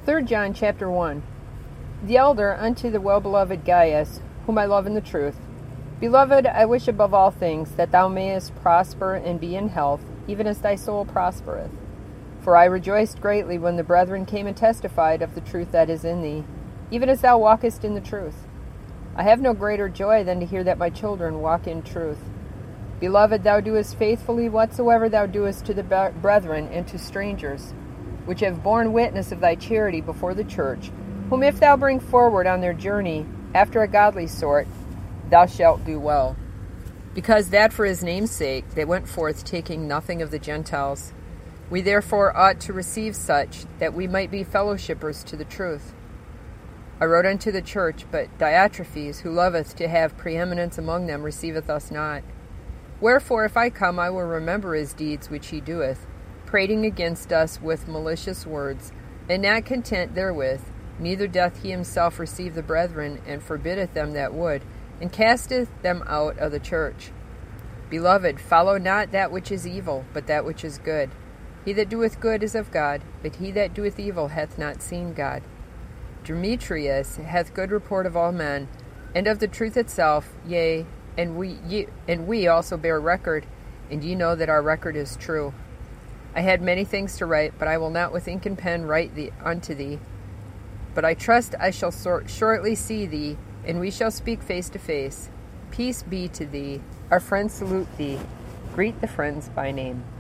3 John chapter 1. The elder unto the well-beloved Gaius, whom I love in the truth. Beloved, I wish above all things that thou mayest prosper and be in health, even as thy soul prospereth. For I rejoiced greatly when the brethren came and testified of the truth that is in thee, even as thou walkest in the truth. I have no greater joy than to hear that my children walk in truth. Beloved, thou doest faithfully whatsoever thou doest to the brethren and to strangers, which have borne witness of thy charity before the church, whom if thou bring forward on their journey after a godly sort, thou shalt do well. Because that for his name's sake they went forth taking nothing of the Gentiles. We therefore ought to receive such, that we might be fellowshippers to the truth. I wrote unto the church, but Diotrephes, who loveth to have preeminence among them, receiveth us not. Wherefore, if I come, I will remember his deeds which he doeth, prating against us with malicious words, and not content therewith, neither doth he himself receive the brethren, and forbiddeth them that would, and casteth them out of the church. Beloved, follow not that which is evil, but that which is good. He that doeth good is of God, but he that doeth evil hath not seen God. Demetrius hath good report of all men, and of the truth itself, yea, and we also bear record, and ye know that our record is true. I had many things to write, but I will not with ink and pen write unto thee. But I trust I shall shortly see thee, and we shall speak face to face. Peace be to thee. Our friends salute thee. Greet the friends by name.